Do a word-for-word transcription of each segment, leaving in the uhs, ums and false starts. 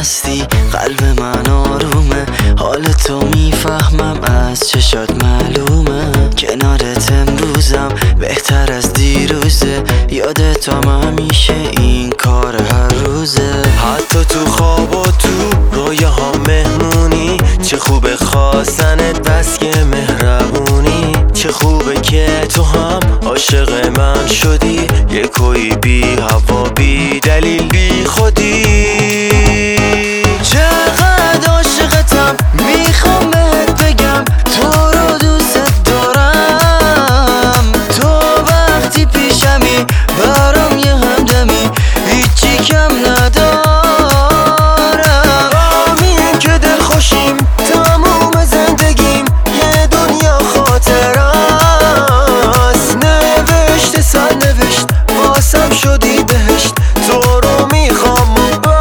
هستی، قلب من آرومه، حال تو میفهمم از چشات معلومه. کنارت امروزم بهتر از دیروزه، یادتم همیشه این کار هر روزه. حتی تو خواب و تو رویه ها مهمونی، چه خوبه خواستنت بس که مهربونی. چه خوبه که تو هم عاشق من شدی، یه کوی بی هوا بی دلیل بی خودی. چقدر عاشقتم میخوام بهت بگم، تو رو دوست دارم. تو وقتی پیشمی برام یه همدمی، هیچی کم ندارم. همین که دل خوشیم تموم زندگیم، یه دنیا خاطر است. نوشته سر نوشت واسم شدی بهشت، تو رو میخوام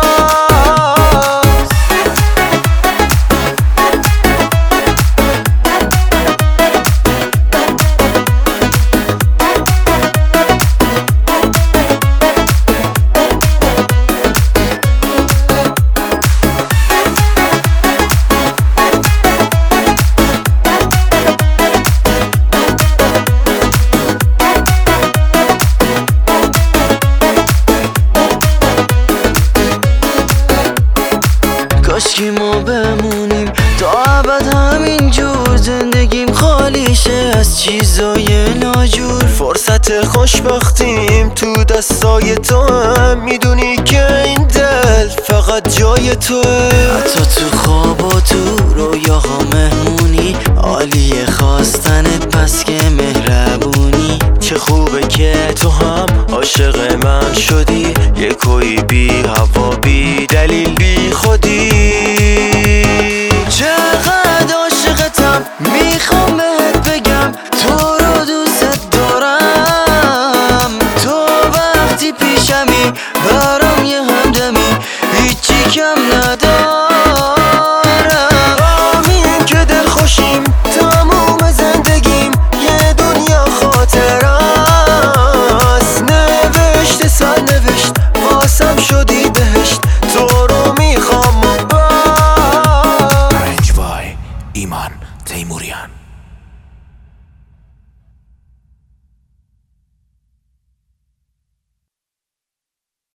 کاشکی ما بمونیم تا ابد همینجور، زندگیم خالی شه از چیزای ناجور. فرصت خوشبختیم تو دستای تو هم، میدونی که این دل فقط جای توه. حتی تو خواب و تو رویاها مهمونی، عالیه خواستنت بس که مهربونی. چه خوبه که تو هم عاشق من شدی، یه کوی بی هوا بی دلیل بی خودی. چقدر عاشقتم میخوام بهت بگم، تو رو دوست دارم. تو وقتی پیشمی برام یه همدمی، هیچی کم ندارم. همین که دل خوشیم تموم زندگیم، یه دنیا خاطر است. نوشته سر نوشت واسم شدی بهشت، تو رو میخوام. ایمان تیموریان.